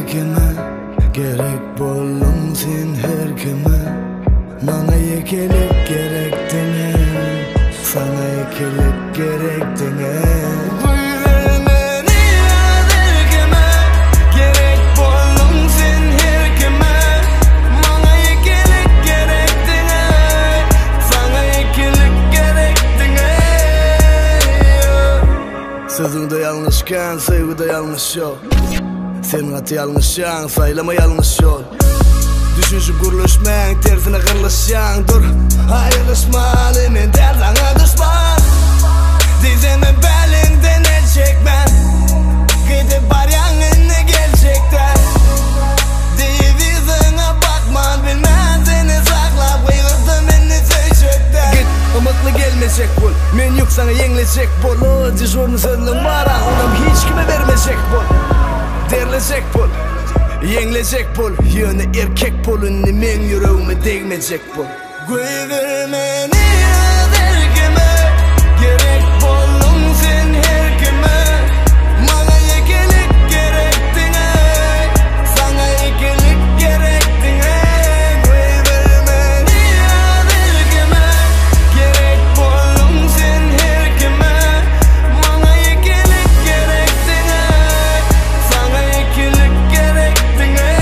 kime gerek boldun sen her kime. Bana ikilik gerektiğine, sana ikilik gerektiğine. Sözünde yanlışken sevgide yanlış yol. Senin atı yanlışan saylama yanlış yol. Düşünüşüp kuruluşmen tersine kırılışan. Dur ayrılışmalı men derlana düşman. Dizeme belinden el çekmen. Gidip var yanına gelecekten. Divizine bakman bilmem seni saklap. Kıyırdım beni seçekten. Git umutlu gelmeyecek bul. Men yok sana yenilecek bul. O dişorunu sözlüm var anlam hiç kime vermeyecek bul. Derlecek bul. Yenilecek bul. Yöne erkek bulun men yüreğime değmeyecek bul. Güvermeni derkime gerek boldun sen her kime. Bana ikilik gerektiğine, sana ikilik gerektiğine. Güvermeni derkime gerek boldun sen her kime. Bana ikilik gerektiğine, sana ikilik gerektiğine.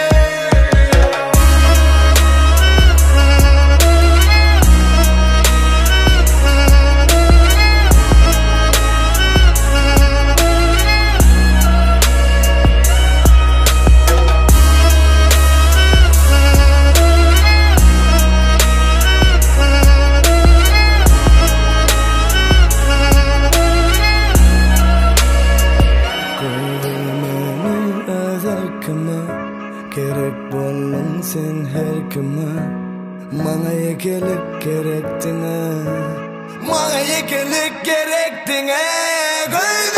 Gerek boldun sen her kime. Bana ikilik gerektiğine, bana ikilik gerektiğine.